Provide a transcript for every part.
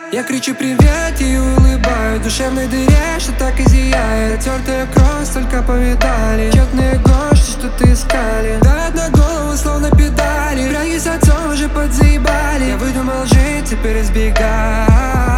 Я кричу привет и улыбаюсь душевной дыре, что так и зияет. Тертая кровь, столько повидали четные гости, что-то искали. Давят на голову, словно педали. Враги с отцом уже подзаебали. Я выдумал жить, теперь избегаю.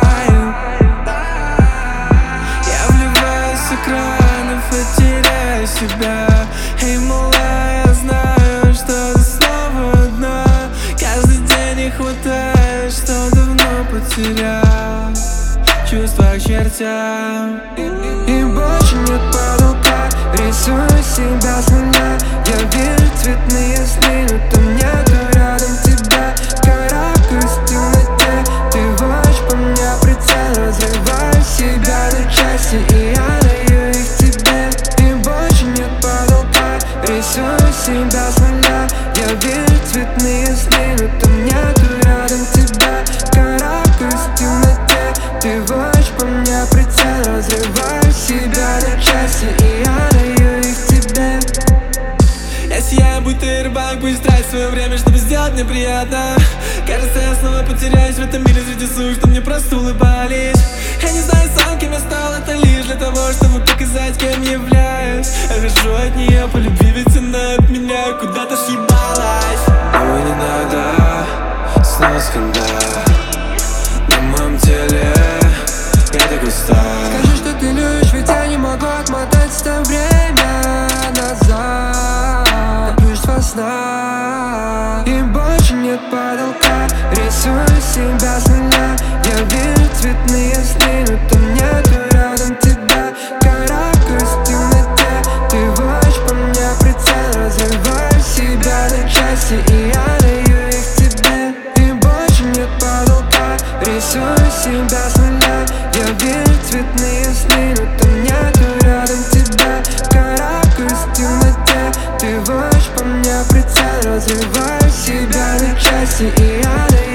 Я вливаюсь с экранов и теряю себя. Эй, малая, я знаю, что ты снова одна. Каждый день не хватает, что давно потерял чувства к чертям. И больше нет потолка, рисую себя с нуля. Я вижу цветные сны, но там нету рядом тебя. Карабкаюсь в темноте, ты водишь по мне прицел. Разрываю себя на части, и я даю их тебе. И больше нет потолка, рисую себя с нуля. Я вижу цветные сны, но там нету рядом тебя. Карабкаюсь в темноте, ты водишь по мне прицел. Разрываю себя на части, и я даю их тебе. Я сияю, будто рыбак, пусть тратит свое время, чтобы сделать мне приятно. Кажется, я снова потеряюсь в этом мире среди сух, что мне просто улыбались. Я не знаю сам, кем я стал, это лишь для того, чтобы показать, кем являюсь. Я хожу от нее по любви, ведь она от меня куда-то съебалась. Ой, иногда снова скандал на моем теле, я так устал. Скажи, что ты любишь, ведь я не могу отмотать это время назад. Плюшество сна, и больше нет потолка. Рисую себя с нуля. Я вижу цветные сны, но там нету рядом тебя. Карабкаюсь в темноте, ты водишь по мне прицел. Разрываю себя на части, и я даю их тебе. И больше нет потолка, рисую себя с нуля. Я вижу цветные сны, но там нету рядом тебя. Карабкаюсь в темноте, ты водишь по мне прицел. Разрываю себя на части, и я даю